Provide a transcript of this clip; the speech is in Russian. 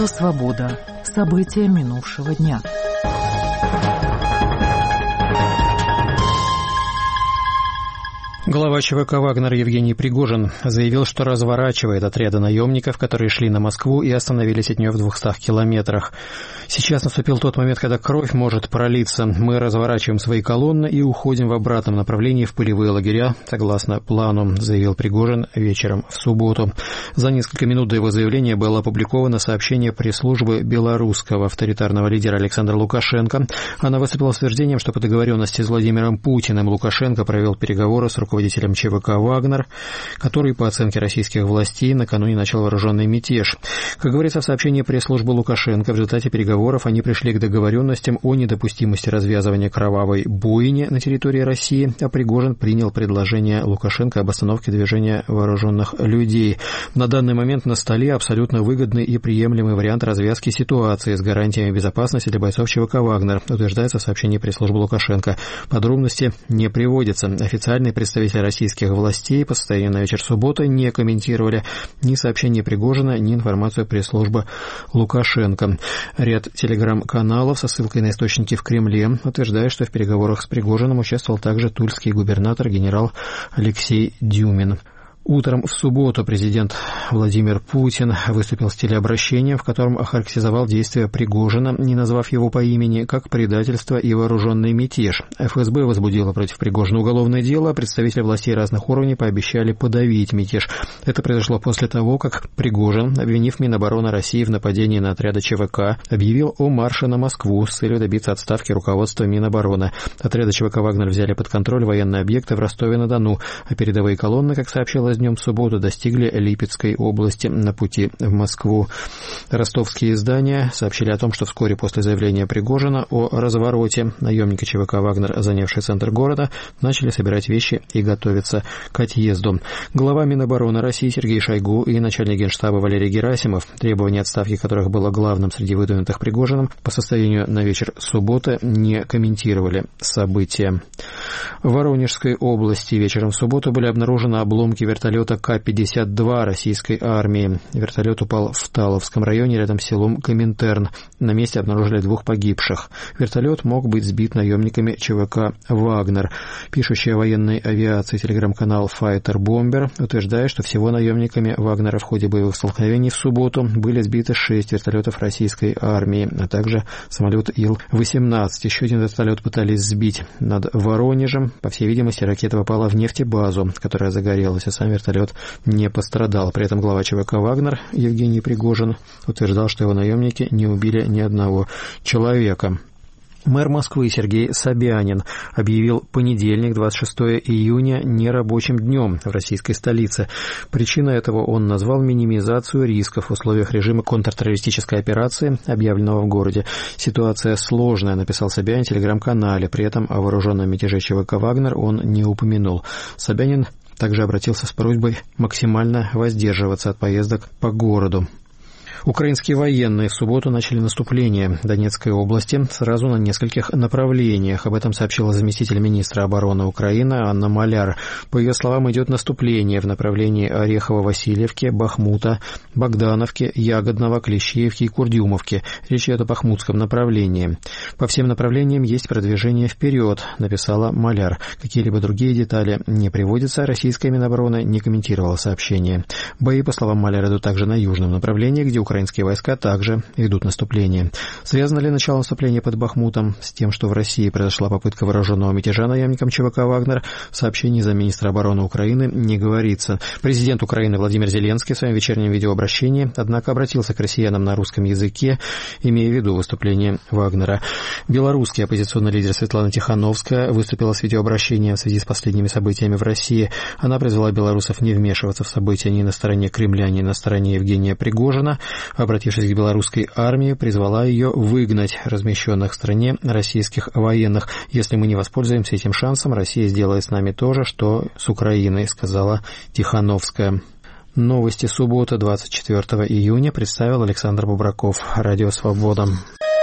Радио «Свобода». События минувшего дня. Глава ЧВК «Вагнер» Евгений Пригожин заявил, что разворачивает отряды наемников, которые шли на Москву и остановились от нее в 200 километрах. Сейчас наступил тот момент, когда кровь может пролиться. Мы разворачиваем свои колонны и уходим в обратном направлении в полевые лагеря, согласно плану, заявил Пригожин вечером в субботу. За несколько минут до его заявления было опубликовано сообщение пресс-службы белорусского авторитарного лидера Александра Лукашенко. Она выступила с утверждением, что по договоренности с Владимиром Путиным Лукашенко провел переговоры с руководителем ЧВК «Вагнер», который, по оценке российских властей, накануне начал вооруженный мятеж. Как говорится в сообщении пресс-службы Лукашенко, в результате переговоров они пришли к договоренностям о недопустимости развязывания кровавой бойни на территории России, а Пригожин принял предложение Лукашенко об остановке движения вооруженных людей. На данный момент на столе абсолютно выгодный и приемлемый вариант развязки ситуации с гарантиями безопасности для бойцов ЧВК «Вагнер», утверждается в сообщении пресс-службы Лукашенко. Подробности не приводятся. Официальные представители российских властей по состоянию на вечер субботы не комментировали ни сообщение Пригожина, ни информацию пресс-службы Лукашенко. Ряд телеграм-каналов со ссылкой на источники в Кремле утверждает, что в переговорах с Пригожиным участвовал также тульский губернатор генерал Алексей Дюмин. Утром в субботу президент Владимир Путин выступил с телеобращением, в котором охарактеризовал действия Пригожина, не назвав его по имени, как предательство и вооруженный мятеж. ФСБ возбудило против Пригожина уголовное дело, а представители властей разных уровней пообещали подавить мятеж. Это произошло после того, как Пригожин, обвинив Минобороны России в нападении на отряды ЧВК, объявил о марше на Москву с целью добиться отставки руководства Минобороны. Отряды ЧВК «Вагнер» взяли под контроль военные объекты в Ростове-на-Дону, а передовые колонны, как сообщалось днем в субботу, достигли Липецкой области на пути в Москву. Ростовские издания сообщили о том, что вскоре после заявления Пригожина о развороте наемники ЧВК «Вагнер», занявшие центр города, начали собирать вещи и готовиться к отъезду. Глава Минобороны России Сергей Шойгу и начальник Генштаба Валерий Герасимов, требование отставки которых было главным среди выдвинутых Пригожиным, по состоянию на вечер субботы не комментировали события. В Воронежской области вечером в субботу были обнаружены обломки вертолета К-52 российской армии. Вертолет упал в Таловском районе рядом с селом Коминтерн. На месте обнаружили 2 погибших. Вертолет мог быть сбит наемниками ЧВК «Вагнер». Пишущий о военной авиации телеграм-канал Fighter Bomber утверждает, что всего наемниками «Вагнера» в ходе боевых столкновений в субботу были сбиты 6 вертолетов российской армии, а также самолет Ил-18. Еще один вертолет пытались сбить над Воронежем. По всей видимости, ракета попала в нефтебазу, которая загорелась, а сам вертолет не пострадал. При этом глава ЧВК «Вагнер» Евгений Пригожин утверждал, что его наемники не убили ни одного человека. Мэр Москвы Сергей Собянин объявил понедельник, 26 июня, нерабочим днем в российской столице. Причиной этого он назвал минимизацию рисков в условиях режима контртеррористической операции, объявленного в городе. Ситуация сложная, написал Собянин в телеграм-канале. При этом о вооруженном мятеже ЧВК «Вагнер» он не упомянул. Собянин также обратился с просьбой максимально воздерживаться от поездок по городу. Украинские военные в субботу начали наступление в Донецкой области сразу на нескольких направлениях. Об этом сообщила заместитель министра обороны Украины Анна Маляр. По ее словам, идет наступление в направлении Орехово-Васильевки, Бахмута, Богдановки, Ягодного, Клещеевки и Курдюмовки. Речь идет о бахмутском направлении. По всем направлениям есть продвижение вперед, написала Маляр. Какие-либо другие детали не приводятся. Российская Минобороны не комментировала сообщение. Бои, по словам Маляр, идут также на южном направлении, где украинские войска также ведут наступление. Связано ли начало наступления под Бахмутом с тем, что в России произошла попытка вооруженного мятежа наемникам ЧВК «Вагнер», в сообщении замминистра обороны Украины не говорится. Президент Украины Владимир Зеленский в своем вечернем видеообращении, однако, обратился к россиянам на русском языке, имея в виду выступление Вагнера. Белорусский оппозиционный лидер Светлана Тихановская выступила с видеообращением в связи с последними событиями в России. Она призвала белорусов не вмешиваться в события ни на стороне Кремля, ни на стороне Евгения Пригожина. Обратившись к белорусской армии, призвала ее выгнать размещенных в стране российских военных. Если мы не воспользуемся этим шансом, Россия сделает с нами то же, что с Украиной, сказала Тихановская. Новости субботы, 24 июня, представил Александр Бубраков. Радио «Свобода».